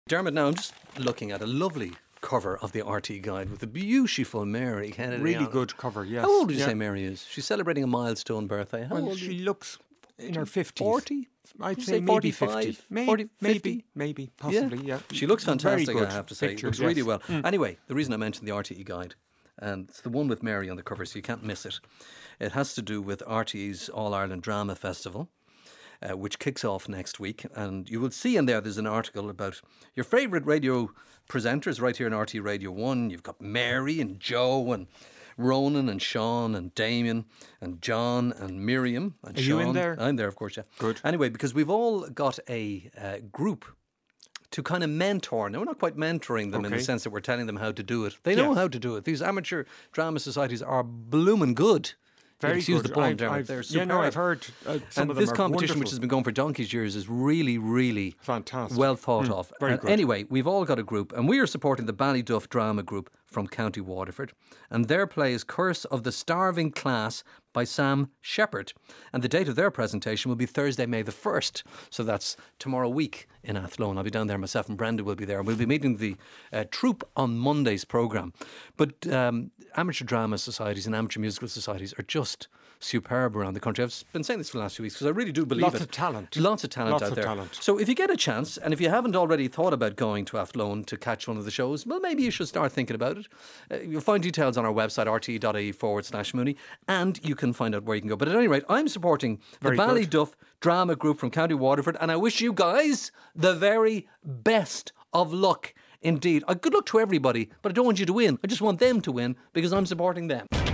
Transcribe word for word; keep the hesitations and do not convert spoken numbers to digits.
Dermot, now I'm just looking at a lovely cover of the R T E guide with the beautiful Mary Kennedy. Really on good it. cover, yes. How old did you yeah. say Mary is? She's celebrating a milestone birthday. How Well, old? she looks in her fifties. forty? I'd Did you say, say maybe forty-five? fifty. Maybe, forty, maybe, fifty? maybe, possibly, yeah. She looks Very fantastic, good I have to say. pictures, looks really yes. well. Mm. Anyway, the reason I mentioned the R T E guide, and it's the one with Mary on the cover, so you can't miss it. It has to do with R T E's All-Ireland Drama Festival, uh, which kicks off next week. And you will see in there, there's an article about your favourite radio presenters right here in R T E Radio one. You've got Mary and Joe and Ronan and Sean and Damien and John and Miriam and Are Sean. you in there? I'm there, of course, yeah. Good. Anyway, because we've all got a uh, group to kind of mentor. Now, we're not quite mentoring them in the Okay. sense that we're telling them how to do it. They know Yes. how to do it. These amateur drama societies are blooming good. Very Excuse good. the pun, I've- Dermot. I've- They're yeah, no, superb. I've heard uh, some And of them this are competition, wonderful. which has been going for donkey's years, is really, really Fantastic. well thought of. very And good. Anyway, we've all got a group, and we are supporting the Ballyduff Drama Group from County Waterford, and their play is Curse of the Starving Class by Sam Shepherd. And the date of their presentation will be Thursday, May the first. So that's tomorrow week in Athlone. I'll be down there myself, and Brenda will be there. We'll be meeting the uh, troupe on Monday's programme. But um, amateur drama societies and amateur musical societies are just superb around the country. I've been saying this for the last few weeks because I really do believe Lots it. of talent. Lots of talent Lots out of there. talent. So if you get a chance, and if you haven't already thought about going to Athlone to catch one of the shows, well, maybe you should start thinking about it. Uh, you'll find details on our website, rte.ie forward slash Mooney, and you can find out where you can go. But at any rate, I'm supporting the Very good. Ballyduff Drama Group from County Waterford, and I wish you guys the very best of luck indeed. Uh, good luck to everybody, but I don't want you to win. I just want them to win because I'm supporting them.